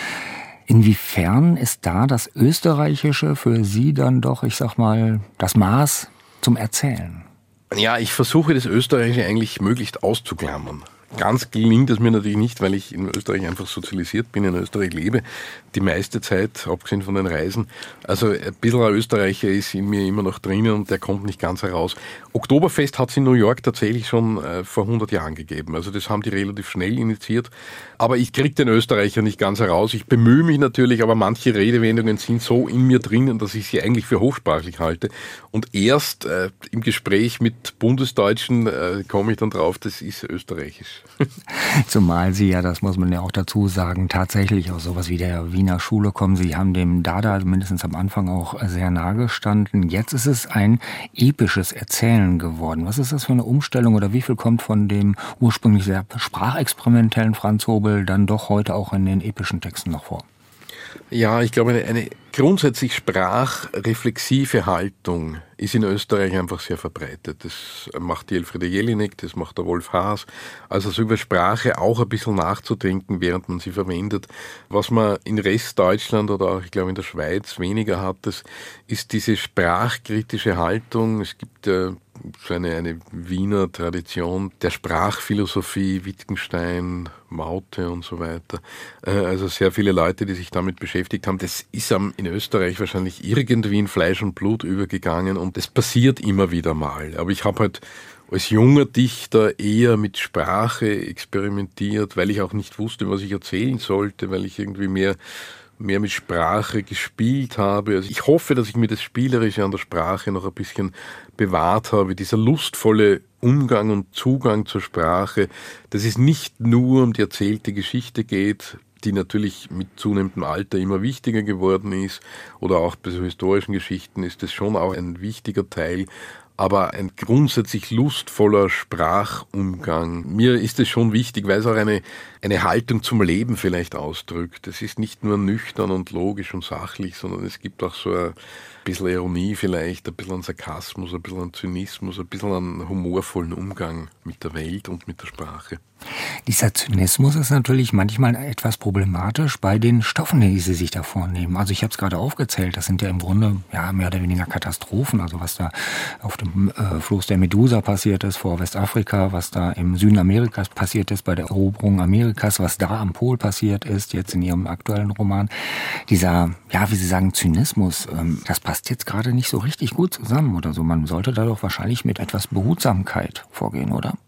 Inwiefern ist da das Österreichische für Sie dann doch, ich sag mal, das Maß zum Erzählen? Ja, ich versuche das Österreichische eigentlich möglichst auszuklammern. Ganz gelingt es mir natürlich nicht, weil ich in Österreich einfach sozialisiert bin, in Österreich lebe, die meiste Zeit, abgesehen von den Reisen. Also ein bisschen ein Österreicher ist in mir immer noch drinnen und der kommt nicht ganz heraus. Oktoberfest hat es in New York tatsächlich schon vor 100 Jahren gegeben. Also das haben die relativ schnell initiiert. Aber ich kriege den Österreicher nicht ganz heraus. Ich bemühe mich natürlich, aber manche Redewendungen sind so in mir drinnen, dass ich sie eigentlich für hochsprachlich halte. Und erst im Gespräch mit Bundesdeutschen komme ich dann drauf, das ist österreichisch. Zumal Sie ja, das muss man ja auch dazu sagen, tatsächlich aus sowas wie der Wiener Schule kommen. Sie haben dem Dada mindestens am Anfang auch sehr nahe gestanden. Jetzt ist es ein episches Erzählen geworden. Was ist das für eine Umstellung oder wie viel kommt von dem ursprünglich sehr sprachexperimentellen Franz Hobel dann doch heute auch in den epischen Texten noch vor? Ja, ich glaube, eine grundsätzlich sprachreflexive Haltung ist in Österreich einfach sehr verbreitet. Das macht die Elfriede Jelinek, das macht der Wolf Haas. Also so über Sprache auch ein bisschen nachzudenken, während man sie verwendet. Was man in Restdeutschland oder auch, ich glaube, in der Schweiz weniger hat, das ist diese sprachkritische Haltung. Es gibt so eine Wiener Tradition der Sprachphilosophie, Wittgenstein, Maute und so weiter. Also sehr viele Leute, die sich damit beschäftigt haben. Das ist in Österreich wahrscheinlich irgendwie in Fleisch und Blut übergegangen und das passiert immer wieder mal. Aber ich habe halt als junger Dichter eher mit Sprache experimentiert, weil ich auch nicht wusste, was ich erzählen sollte, weil ich irgendwie mehr mit Sprache gespielt habe. Also ich hoffe, dass ich mir das Spielerische an der Sprache noch ein bisschen bewahrt habe. Dieser lustvolle Umgang und Zugang zur Sprache, dass es nicht nur um die erzählte Geschichte geht, die natürlich mit zunehmendem Alter immer wichtiger geworden ist, oder auch bei so historischen Geschichten ist das schon auch ein wichtiger Teil, aber ein grundsätzlich lustvoller Sprachumgang. Mir ist es schon wichtig, weil es auch eine Haltung zum Leben vielleicht ausdrückt. Es ist nicht nur nüchtern und logisch und sachlich, sondern es gibt auch so ein bisschen Ironie vielleicht, ein bisschen an Sarkasmus, ein bisschen an Zynismus, ein bisschen an humorvollen Umgang mit der Welt und mit der Sprache. Dieser Zynismus ist natürlich manchmal etwas problematisch bei den Stoffen, die Sie sich da vornehmen. Also ich habe es gerade aufgezählt, das sind ja im Grunde mehr oder weniger Katastrophen. Also was da auf dem Floß der Medusa passiert ist vor Westafrika, was da im Süden Amerikas passiert ist bei der Eroberung Amerikas, was da am Pol passiert ist, jetzt in Ihrem aktuellen Roman. Dieser, wie Sie sagen, Zynismus, das passt jetzt gerade nicht so richtig gut zusammen oder so. Man sollte da doch wahrscheinlich mit etwas Behutsamkeit vorgehen, oder?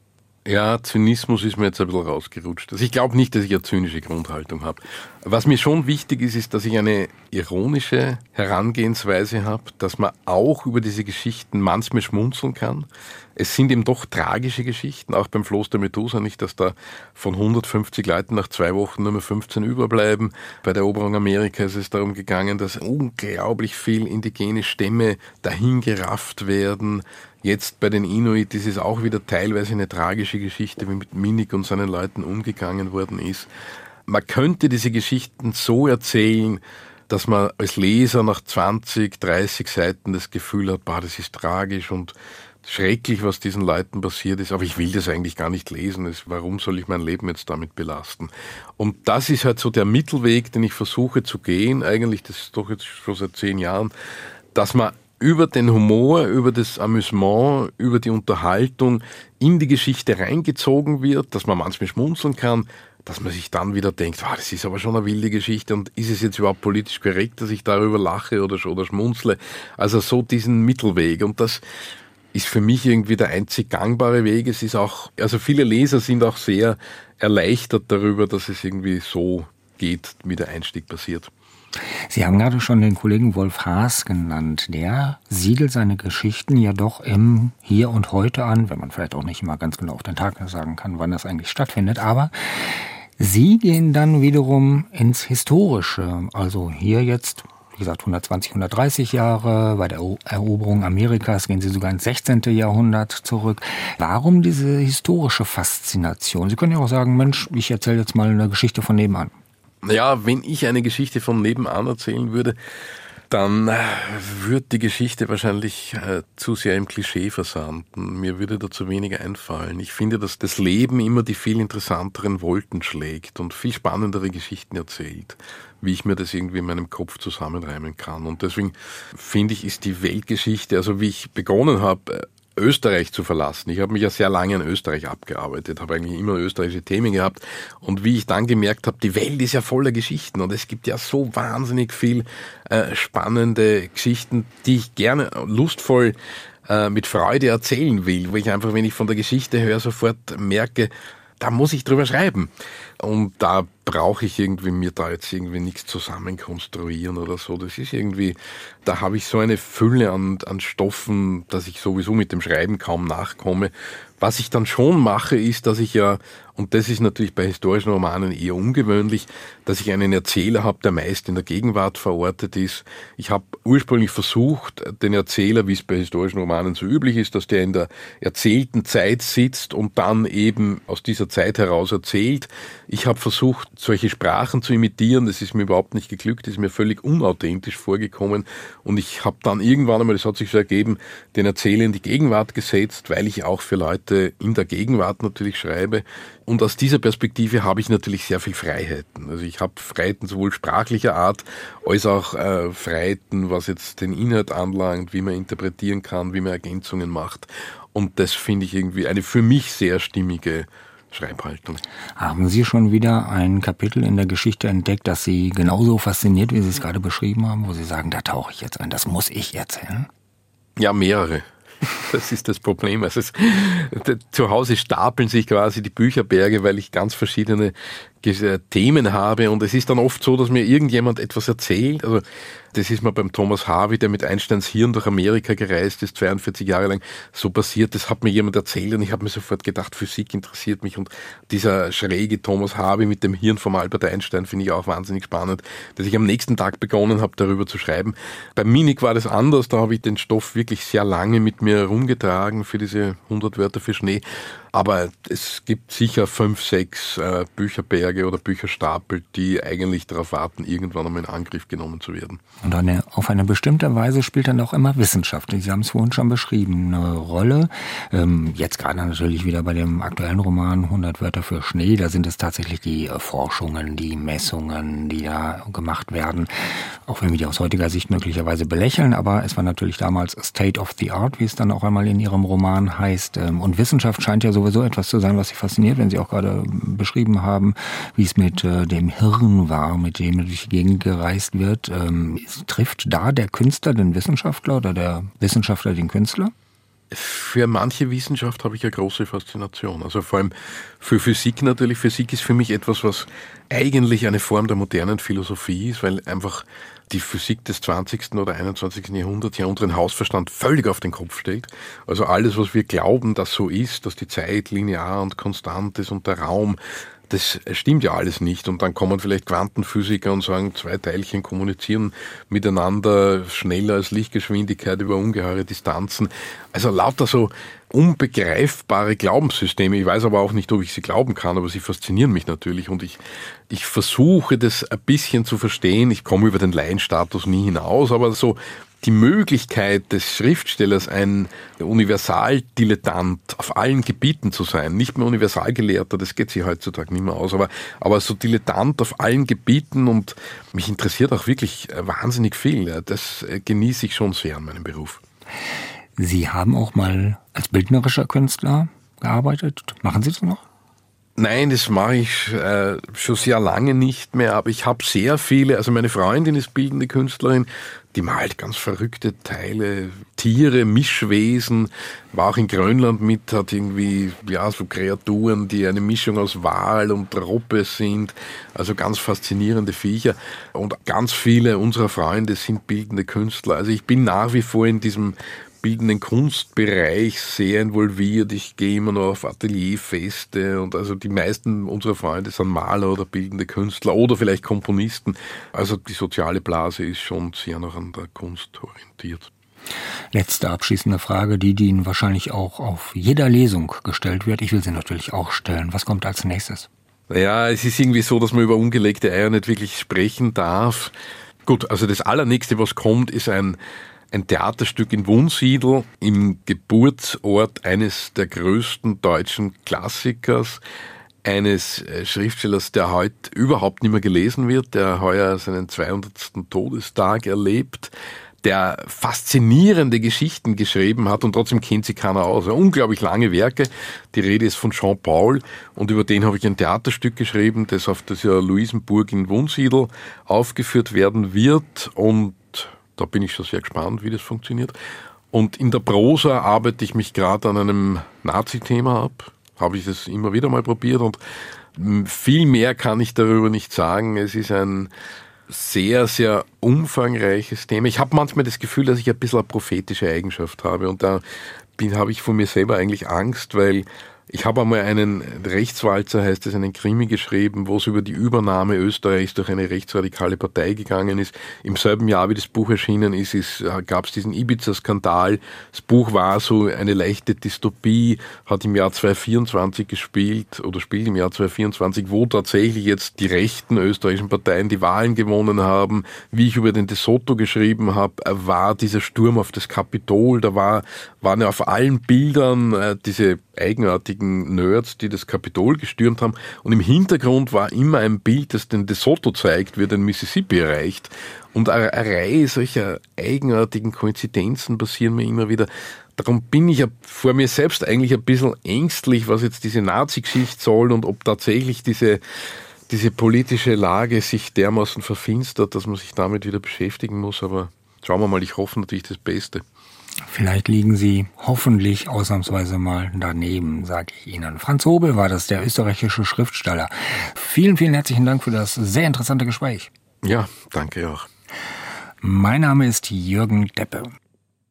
Ja, Zynismus ist mir jetzt ein bisschen rausgerutscht. Also ich glaube nicht, dass ich eine zynische Grundhaltung habe. Was mir schon wichtig ist, dass ich eine ironische Herangehensweise habe, dass man auch über diese Geschichten manchmal schmunzeln kann. Es sind eben doch tragische Geschichten, auch beim Floß der Medusa, nicht, dass da von 150 Leuten nach 2 Wochen nur mehr 15 überbleiben. Bei der Eroberung Amerikas ist es darum gegangen, dass unglaublich viel indigene Stämme dahingerafft werden. Jetzt bei den Inuit ist es auch wieder teilweise eine tragische Geschichte, wie mit Minik und seinen Leuten umgegangen worden ist. Man könnte diese Geschichten so erzählen, dass man als Leser nach 20, 30 Seiten das Gefühl hat, das ist tragisch und schrecklich, was diesen Leuten passiert ist, aber ich will das eigentlich gar nicht lesen. Warum soll ich mein Leben jetzt damit belasten? Und das ist halt so der Mittelweg, den ich versuche zu gehen, eigentlich, das ist doch jetzt schon seit 10 Jahren, dass man über den Humor, über das Amüsement, über die Unterhaltung in die Geschichte reingezogen wird, dass man manchmal schmunzeln kann, dass man sich dann wieder denkt, das ist aber schon eine wilde Geschichte und ist es jetzt überhaupt politisch korrekt, dass ich darüber lache oder schmunzle? Also so diesen Mittelweg, und das ist für mich irgendwie der einzig gangbare Weg. Es ist auch, also viele Leser sind auch sehr erleichtert darüber, dass es irgendwie so geht, wie der Einstieg passiert. Sie haben gerade schon den Kollegen Wolf Haas genannt. Der siedelt seine Geschichten ja doch im Hier und Heute an, wenn man vielleicht auch nicht immer ganz genau auf den Tag sagen kann, wann das eigentlich stattfindet. Aber Sie gehen dann wiederum ins Historische. Also hier jetzt, wie gesagt, 120, 130 Jahre. Bei der Eroberung Amerikas gehen Sie sogar ins 16. Jahrhundert zurück. Warum diese historische Faszination? Sie können ja auch sagen, Mensch, ich erzähle jetzt mal eine Geschichte von nebenan. Ja, wenn ich eine Geschichte von nebenan erzählen würde, dann würde die Geschichte wahrscheinlich zu sehr im Klischee versanden. Mir würde dazu weniger einfallen. Ich finde, dass das Leben immer die viel interessanteren Wolken schlägt und viel spannendere Geschichten erzählt, wie ich mir das irgendwie in meinem Kopf zusammenreimen kann. Und deswegen finde ich, ist die Weltgeschichte, also wie ich begonnen habe, Österreich zu verlassen. Ich habe mich ja sehr lange in Österreich abgearbeitet, habe eigentlich immer österreichische Themen gehabt, und wie ich dann gemerkt habe, die Welt ist ja voller Geschichten und es gibt ja so wahnsinnig viel spannende Geschichten, die ich gerne lustvoll mit Freude erzählen will, wo ich einfach, wenn ich von der Geschichte höre, sofort merke, da muss ich drüber schreiben. Und da brauche ich irgendwie mir da jetzt irgendwie nichts zusammenkonstruieren oder so. Das ist irgendwie, da habe ich so eine Fülle an Stoffen, dass ich sowieso mit dem Schreiben kaum nachkomme. Was ich dann schon mache, ist, dass ich ja, und das ist natürlich bei historischen Romanen eher ungewöhnlich, dass ich einen Erzähler habe, der meist in der Gegenwart verortet ist. Ich habe ursprünglich versucht, den Erzähler, wie es bei historischen Romanen so üblich ist, dass der in der erzählten Zeit sitzt und dann eben aus dieser Zeit heraus erzählt. Ich habe versucht, solche Sprachen zu imitieren. Das ist mir überhaupt nicht geglückt, das ist mir völlig unauthentisch vorgekommen. Und ich habe dann irgendwann einmal, das hat sich so ergeben, den Erzähler in die Gegenwart gesetzt, weil ich auch für Leute in der Gegenwart natürlich schreibe. Und aus dieser Perspektive habe ich natürlich sehr viel Freiheiten. Also ich habe Freiheiten sowohl sprachlicher Art als auch Freiheiten, was jetzt den Inhalt anlangt, wie man interpretieren kann, wie man Ergänzungen macht. Und das finde ich irgendwie eine für mich sehr stimmige Schreibhaltung. Haben Sie schon wieder ein Kapitel in der Geschichte entdeckt, das Sie genauso fasziniert, wie Sie es gerade beschrieben haben, wo Sie sagen, da tauche ich jetzt ein, das muss ich erzählen? Ja, mehrere. Das ist das Problem. Also zu Hause stapeln sich quasi die Bücherberge, weil ich ganz verschiedene Themen habe, und es ist dann oft so, dass mir irgendjemand etwas erzählt. Also das ist mir beim Thomas Harvey, der mit Einsteins Hirn durch Amerika gereist ist, 42 Jahre lang, so passiert. Das hat mir jemand erzählt und ich habe mir sofort gedacht, Physik interessiert mich, und dieser schräge Thomas Harvey mit dem Hirn vom Albert Einstein finde ich auch wahnsinnig spannend, dass ich am nächsten Tag begonnen habe, darüber zu schreiben. Bei Minik war das anders, da habe ich den Stoff wirklich sehr lange mit mir herumgetragen für diese 100 Wörter für Schnee. Aber es gibt sicher 5, 6 Bücherberge oder Bücherstapel, die eigentlich darauf warten, irgendwann einmal in Angriff genommen zu werden. Und auf eine bestimmte Weise spielt dann auch immer Wissenschaft. Sie haben es vorhin schon beschrieben, eine Rolle. Jetzt gerade natürlich wieder bei dem aktuellen Roman 100 Wörter für Schnee, da sind es tatsächlich die Forschungen, die Messungen, die da gemacht werden. Auch wenn wir die aus heutiger Sicht möglicherweise belächeln, aber es war natürlich damals State of the Art, wie es dann auch einmal in Ihrem Roman heißt. Und Wissenschaft scheint ja sowieso etwas zu sein, was Sie fasziniert, wenn Sie auch gerade beschrieben haben, wie es mit dem Hirn war, mit dem durch die Gegend gereist wird. Trifft da der Künstler den Wissenschaftler oder der Wissenschaftler den Künstler? für manche Wissenschaft habe ich eine große Faszination. Also vor allem für Physik natürlich. Physik ist für mich etwas, was eigentlich eine Form der modernen Philosophie ist, weil einfach die Physik des 20. oder 21. Jahrhunderts ja unseren Hausverstand völlig auf den Kopf stellt. Also alles, was wir glauben, dass so ist, dass die Zeit linear und konstant ist und der Raum, das stimmt ja alles nicht. Und dann kommen vielleicht Quantenphysiker und sagen, 2 Teilchen kommunizieren miteinander schneller als Lichtgeschwindigkeit über ungeheure Distanzen. Also lauter so unbegreifbare Glaubenssysteme. Ich weiß aber auch nicht, ob ich sie glauben kann, aber sie faszinieren mich natürlich. Und ich versuche das ein bisschen zu verstehen. Ich komme über den Laienstatus nie hinaus, aber so die Möglichkeit des Schriftstellers, ein Universaldilettant auf allen Gebieten zu sein, nicht mehr Universalgelehrter, das geht sich heutzutage nicht mehr aus, aber so Dilettant auf allen Gebieten, und mich interessiert auch wirklich wahnsinnig viel. Das genieße ich schon sehr an meinem Beruf. Sie haben auch mal als bildnerischer Künstler gearbeitet. Machen Sie das noch? Nein, das mache ich schon sehr lange nicht mehr, aber ich habe sehr viele, also meine Freundin ist bildende Künstlerin, die malt ganz verrückte Teile, Tiere, Mischwesen, war auch in Grönland mit, hat irgendwie, ja, so Kreaturen, die eine Mischung aus Wal und Robbe sind, also ganz faszinierende Viecher, und ganz viele unserer Freunde sind bildende Künstler, also ich bin nach wie vor in diesem bildenden Kunstbereich sehr involviert. Ich gehe immer noch auf Atelierfeste, und also die meisten unserer Freunde sind Maler oder bildende Künstler oder vielleicht Komponisten. Also die soziale Blase ist schon sehr noch an der Kunst orientiert. Letzte abschließende Frage, die Ihnen wahrscheinlich auch auf jeder Lesung gestellt wird. Ich will sie natürlich auch stellen. Was kommt als nächstes? Naja, es ist irgendwie so, dass man über ungelegte Eier nicht wirklich sprechen darf. Gut, also das Allernächste, was kommt, ist ein Theaterstück in Wunsiedel, im Geburtsort eines der größten deutschen Klassikers, eines Schriftstellers, der heute überhaupt nicht mehr gelesen wird, der heuer seinen 200. Todestag erlebt, der faszinierende Geschichten geschrieben hat, und trotzdem kennt sie keiner aus. Unglaublich lange Werke. Die Rede ist von Jean Paul, und über den habe ich ein Theaterstück geschrieben, das auf der Luisenburg in Wunsiedel aufgeführt werden wird, und da bin ich schon sehr gespannt, wie das funktioniert. Und in der Prosa arbeite ich mich gerade an einem Nazi-Thema ab. Habe ich das immer wieder mal probiert, und viel mehr kann ich darüber nicht sagen. Es ist ein sehr, sehr umfangreiches Thema. Ich habe manchmal das Gefühl, dass ich ein bisschen eine prophetische Eigenschaft habe, und da habe ich von mir selber eigentlich Angst, weil ich habe einmal einen Rechtswalzer, heißt es, einen Krimi geschrieben, wo es über die Übernahme Österreichs durch eine rechtsradikale Partei gegangen ist. Im selben Jahr, wie das Buch erschienen ist, gab es diesen Ibiza-Skandal. Das Buch war so eine leichte Dystopie, hat im Jahr 2024 gespielt oder spielt im Jahr 2024, wo tatsächlich jetzt die rechten österreichischen Parteien die Wahlen gewonnen haben. Wie ich über den De Soto geschrieben habe, war dieser Sturm auf das Kapitol, da waren ja auf allen Bildern diese eigenartigen Nerds, die das Kapitol gestürmt haben. Und im Hintergrund war immer ein Bild, das den De Soto zeigt, wie er den Mississippi erreicht. Und eine Reihe solcher eigenartigen Koinzidenzen passieren mir immer wieder. Darum bin ich vor mir selbst eigentlich ein bisschen ängstlich, was jetzt diese Nazi-Geschichte soll und ob tatsächlich diese politische Lage sich dermaßen verfinstert, dass man sich damit wieder beschäftigen muss. Aber schauen wir mal, ich hoffe natürlich das Beste. Vielleicht liegen Sie hoffentlich ausnahmsweise mal daneben, sage ich Ihnen. Franz Hobel war das, der österreichische Schriftsteller. Vielen, vielen herzlichen Dank für das sehr interessante Gespräch. Ja, danke auch. Mein Name ist Jürgen Deppe.